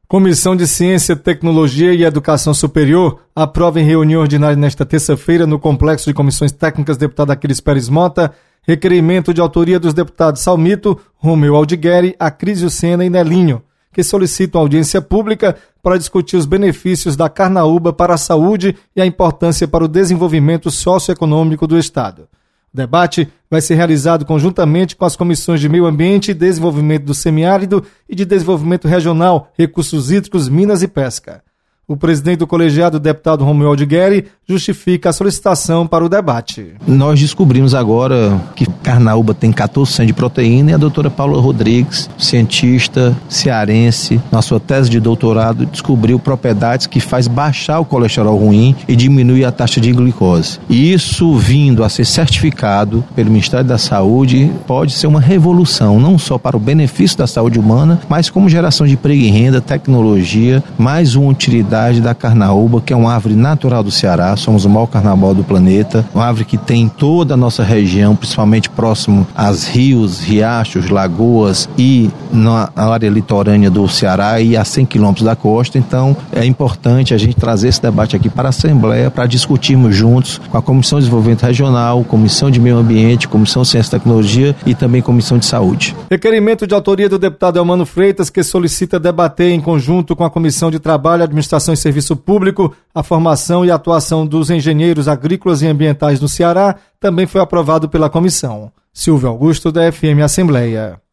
Comissão de Ciência, Tecnologia e Educação Superior aprova em reunião ordinária nesta terça-feira no Complexo de Comissões Técnicas deputado Aquiles Pérez Mota requerimento de autoria dos deputados Salmito, Romeu Aldigueri, Acrísio Sena e Nelinho, que solicitam audiência pública para discutir os benefícios da carnaúba para a saúde e a importância para o desenvolvimento socioeconômico do Estado. O debate vai ser realizado conjuntamente com as comissões de Meio Ambiente e Desenvolvimento do Semiárido e de Desenvolvimento Regional, Recursos Hídricos, Minas e Pesca. O presidente do colegiado, deputado Romeu Aldigueri, justifica a solicitação para o debate. Nós descobrimos agora que carnaúba tem 14% de proteína e a doutora Paula Rodrigues, cientista cearense, na sua tese de doutorado, descobriu propriedades que faz baixar o colesterol ruim e diminuir a taxa de glicose. E isso, vindo a ser certificado pelo Ministério da Saúde, pode ser uma revolução, não só para o benefício da saúde humana, mas como geração de emprego e renda, tecnologia, mais uma utilidade da carnaúba, que é uma árvore natural do Ceará. Somos o maior carnaval do planeta, uma árvore que tem em toda a nossa região, principalmente próximo aos rios, riachos, lagoas e na área litorânea do Ceará e a 100 quilômetros da costa. Então é importante a gente trazer esse debate aqui para a Assembleia para discutirmos juntos com a Comissão de Desenvolvimento Regional, Comissão de Meio Ambiente, Comissão de Ciência e Tecnologia e também Comissão de Saúde. Requerimento de autoria do deputado Elmano Freitas, que solicita debater em conjunto com a Comissão de Trabalho, Administração e Serviço Público, a formação e a atuação dos engenheiros agrícolas e ambientais no Ceará, também foi aprovado pela comissão. Silvio Augusto, da FM Assembleia.